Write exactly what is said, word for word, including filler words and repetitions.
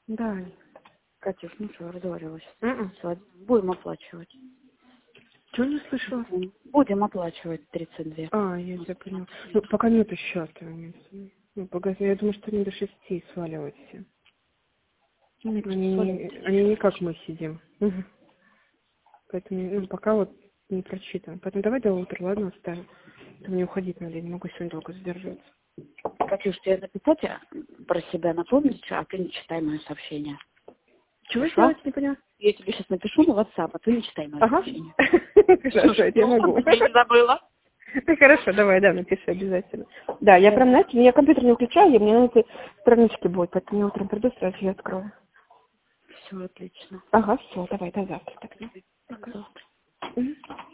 Да. Катюш, ну что, разговаривалась. М-м. Будем оплачивать. Чего не слышала? Будем оплачивать тридцать два. А, я тебя поняла. Ну, пока нету счета. Ну, погоди, я думаю, что они до шести сваливают все. Ну, Они, не- они не как мы сидим. Мгм. Поэтому, ну, пока вот не прочитан. Поэтому давай до утра, ладно, оставим. А то мне уходить надо, я не могу сегодня долго задержаться. Катюш, тебе написать а, про себя напомнить, а ты не читай мое сообщение. Чего Хорошо? сделать, не поняла? Я тебе сейчас напишу на WhatsApp, а ты не читай мое Ага. сообщение. Хорошо, я могу. Я не забыла. Хорошо, давай, да, напиши обязательно. Да, я прям, знаете, я компьютер не включаю, я- мне на этой страничке будет, поэтому я утром приду, сразу ее открою. Все отлично. Ага, все, давай, до завтра тогда. До завтра. Мгм.